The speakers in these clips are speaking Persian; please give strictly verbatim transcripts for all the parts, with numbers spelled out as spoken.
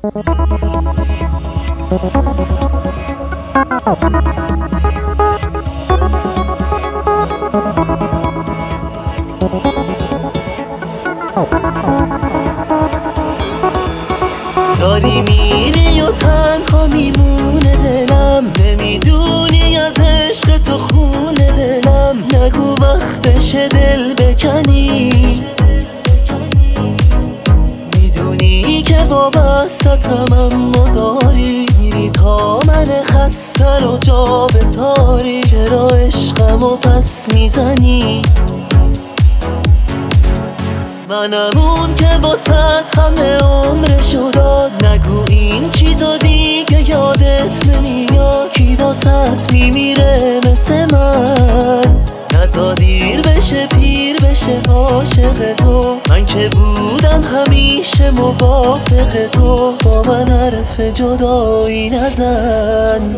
داری میری و تنها میمونه دلم، نمیدونی از عشق تو خونه دلم. نگو وقتشه دل بکنی، میدونی که وابستتم اما داری میری تا من خسته رو جا بذاری. چرا عشقمو پس میزنی؟ منم اون که واسط همه عمرشو داد. نگو این چیزا دیگه یادت نمیاد. کی واسط میمیره مثل من؟ نزا دیر بشه پیر بشه عاشق تو. من که بودم همیشه موافق تو. با من حرف جدایی نزن.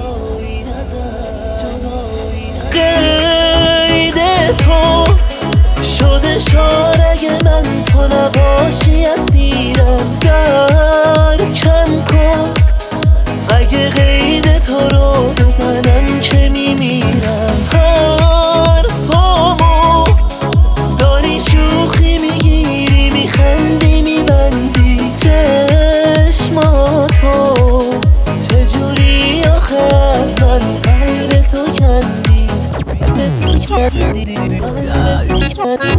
قید تو شده شارع من، تو نباشی اسیرم. درکم کن اگه قید تو رو بزنم که میمیرم. حرفامو داری شوخی میگیری، میخندی میبندی چشماتو. چجوری آخه از من قلب تو کندی؟ قلب تو کندی، قلب تو کندی.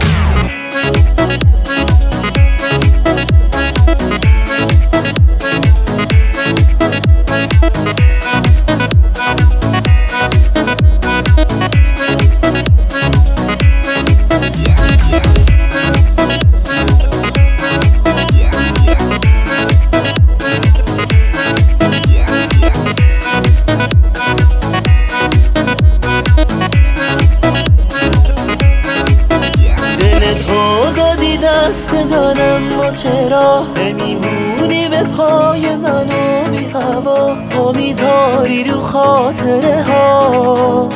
دست منم ما چرا نمیمونی به پای منو بی هوا؟ ما میذاری رو خاطره ها،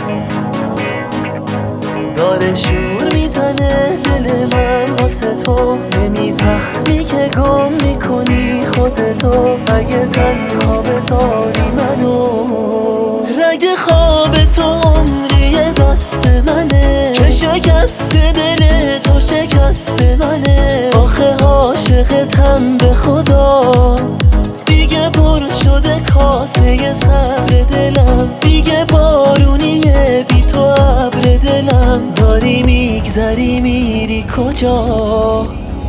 داره شور میزنه دل من واسه تو. نمیفهمی که گم میکنی خودتو. اگه تنها بذاری منو، رگ خواب تو عمری دست منه که شکست دل تو شکست منه. آخه عاشقتم به خدا، دیگه پر شده کاسه صبر دلم. دیگه بارونیه بی تو ابر دلم. داری میگذری میری کجا؟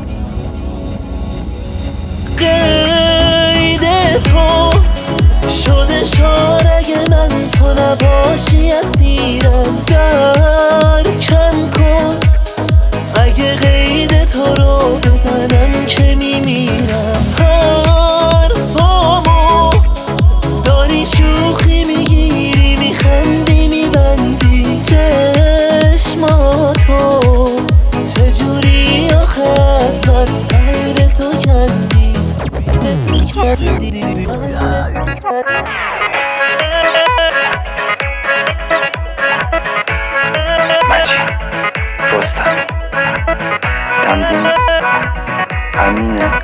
قید تو شده شارع من، تو نباشی اسیرم. درکم کن اگه قید تو رو بزنم که میمیرم. حرفامو داری شوخی میگیری، میخندی میبندی چشماتو. چجوری آخه از من قلب تو کندی؟ قلب تو کندی، قلب تو کندی. مجید رستم، تنظیم امینه.